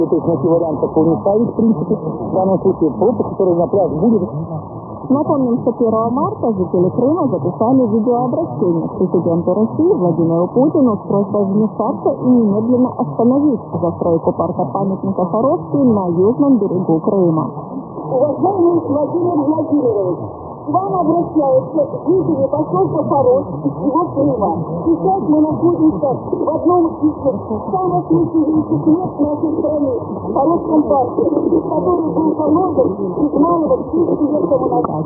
То есть найти вариант такого не ставить, в принципе, в данном случае просто, который на пляж будет. Напомним, что 1 марта жители Крыма записали видеообращение к президенту России Владимиру Путину с просьбой вмешаться и немедленно остановить застройку парка-памятника Харовский на южном берегу Крыма. Уважаемый Владимир Владимирович, к вам обращаются жители поселка Хорос из всего Крыма. Сейчас мы находимся в одном из самых красивейших мест нашей страны, в Хоровском парке, который был заложен из малого 10 лет тому назад.